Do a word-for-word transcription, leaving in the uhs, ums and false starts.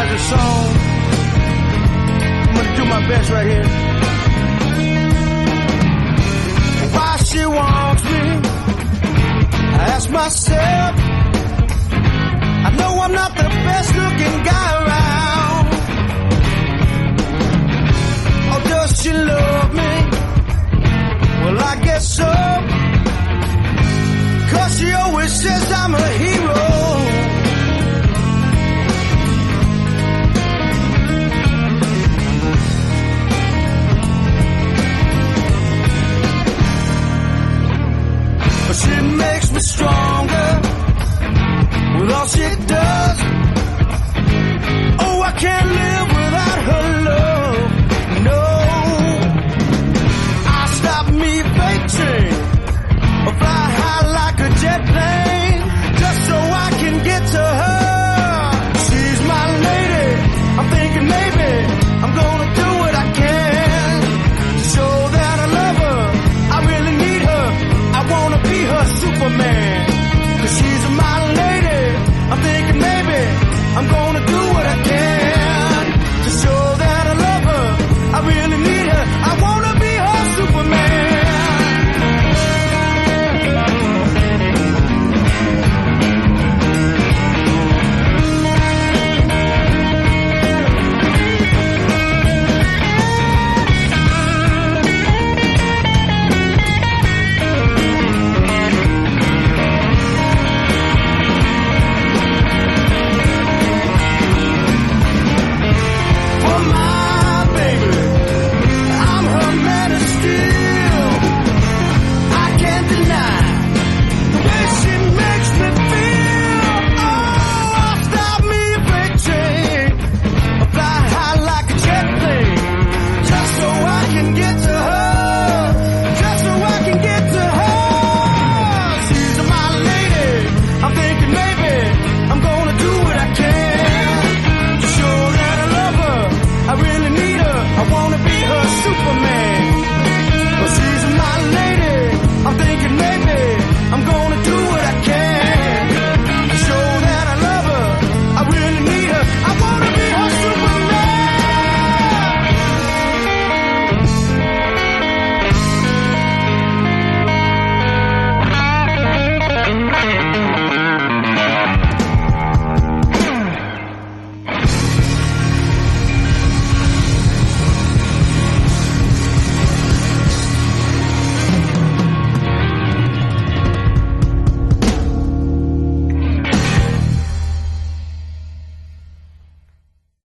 has a song. I'm gonna do my best right here. Why she wants me, I ask myself. I know I'm not the best looking guy around. Or does she love me? Well, I guess so. Cause she always says I'm a hero. But she makes me stronger with all she does. Oh, I can't live without her love. No, I stop me fainting or fly high like a jet plane just so I can get to her. She's my lady. I'm thinking maybe I'm gonna do what I can to show that I love her. I really need her. I wanna be her Superman. Cause she's my lady. I'm thinking maybe I'm gonna